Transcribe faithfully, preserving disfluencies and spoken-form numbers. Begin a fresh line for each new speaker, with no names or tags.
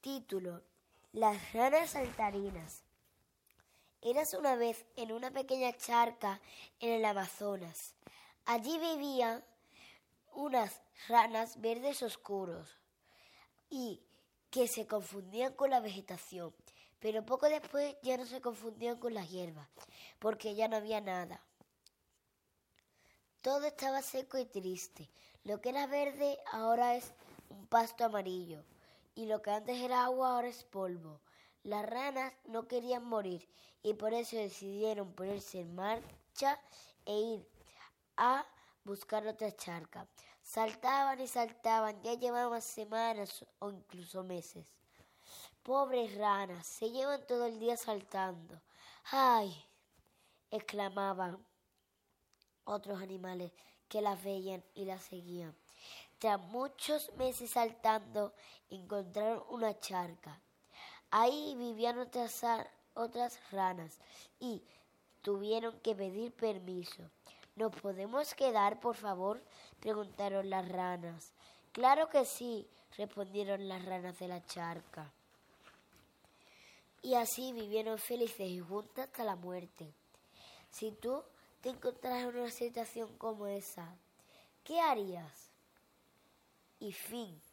Título: Las ranas saltarinas. Érase una vez en una pequeña charca en el Amazonas. Allí vivían unas ranas verdes oscuros y que se confundían con la vegetación, pero poco después ya no se confundían con las hierbas, porque ya no había nada. Todo estaba seco y triste. Lo que era verde ahora es un pasto amarillo, y lo que antes era agua ahora es polvo. Las ranas no querían morir y por eso decidieron ponerse en marcha e ir a buscar otra charca. Saltaban y saltaban, ya llevaban semanas o incluso meses. Pobres ranas, se llevan todo el día saltando. ¡Ay!, exclamaban otros animales que las veían y las seguían. Tras muchos meses saltando, encontraron una charca. Ahí vivían otras, otras ranas y tuvieron que pedir permiso. ¿Nos podemos quedar, por favor?, preguntaron las ranas. Claro que sí, respondieron las ranas de la charca. Y así vivieron felices y juntas hasta la muerte. Si tú te encontraras en una situación como esa, ¿qué harías? Y fin.